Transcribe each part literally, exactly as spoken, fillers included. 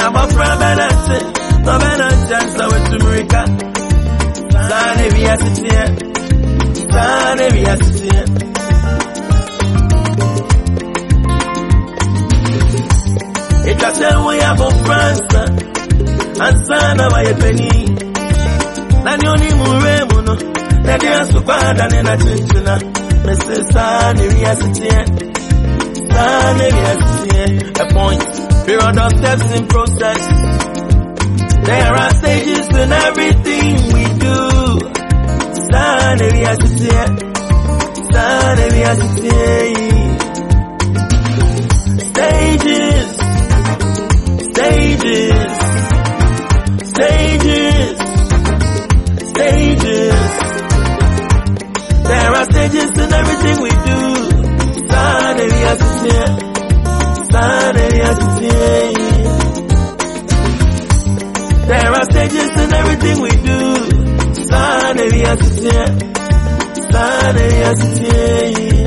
I'm a friend Benante, no Benante, so it's America. Sane we are sitting, Sane we are sitting. It's a tell we have from France, and Sana by a penny. Nanyoni Muremono, that is so bad and in a chinchilla. Missus Sane we are sitting, Sane we are sitting. A point. Period of steps in process. There are stages in everything we do. Stand we are sitting. Stand we are sitting. Stages. Stages. Stages. Stages. There are stages in everything we do. Stand we are sitting. There are stages in everything we do. Sunday we are sitting. Sunday we are sitting.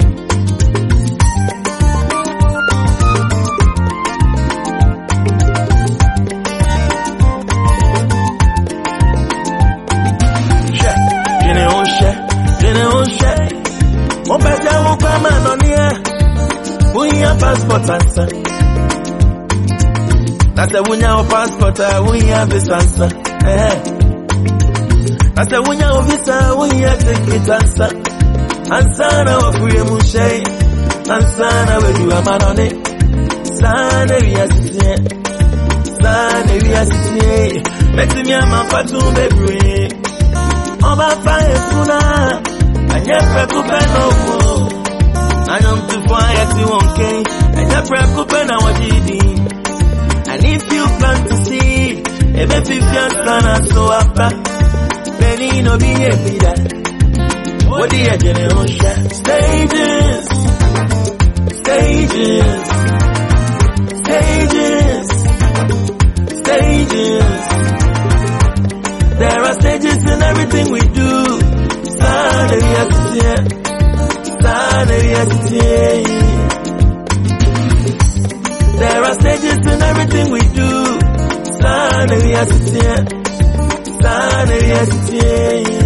Share, Jenny on share, Jenny on share. Mon père mon père non here. We have passport answer. That's a we have passport, we have this answer. Eh. That's a we have visa, we have ticket answer. Answer now for you mushay. Answer now where you are man on it. Sana we are sitting. Sana we are sitting. Let me have my patu baby. On va faire suna. Anya preku no more. I am too fire to one K, and I prep open our G D. And if you plan to see, if if you can so after, Benny no be a bidder. What the generation? Stages, stages, stages, stages. There are stages in everything we do. Sunday we are sitting. There are stages in everything we do. Sunday we are sitting. Sunday we are sitting.